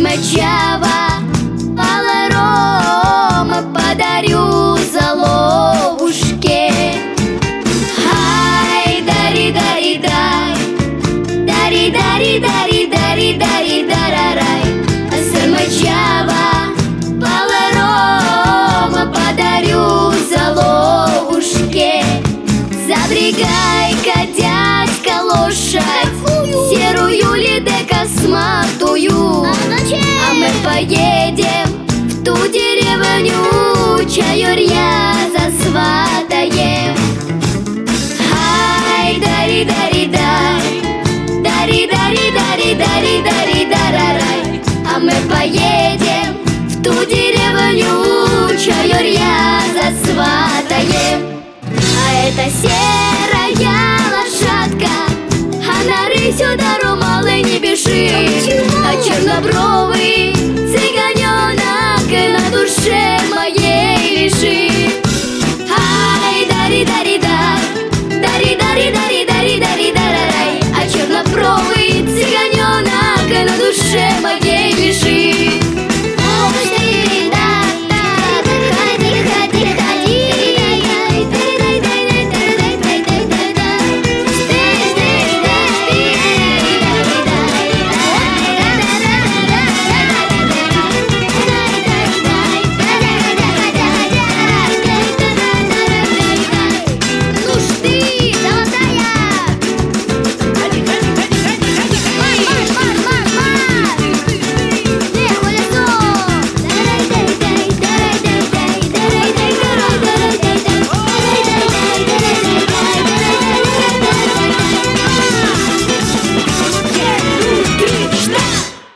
Сармачава, Паларома подарю заловушке. Ай, дари, дари, дай, дари, дари, дари, дари, дари, дарарай. Сармачава, Паларома подарю заловушке. Запрягай-ка, дядька, лошадь серую ли да косматую, а мы поедем в ту деревню, чаю-рья засватаем. Ай, дари, дари, дай, дари, дари, дари, дари, дари, дарарай. А мы поедем в ту деревню, чаю-рья засватаем. А это серая лошадка, она рысью до Румалы не бежит, а чернобровый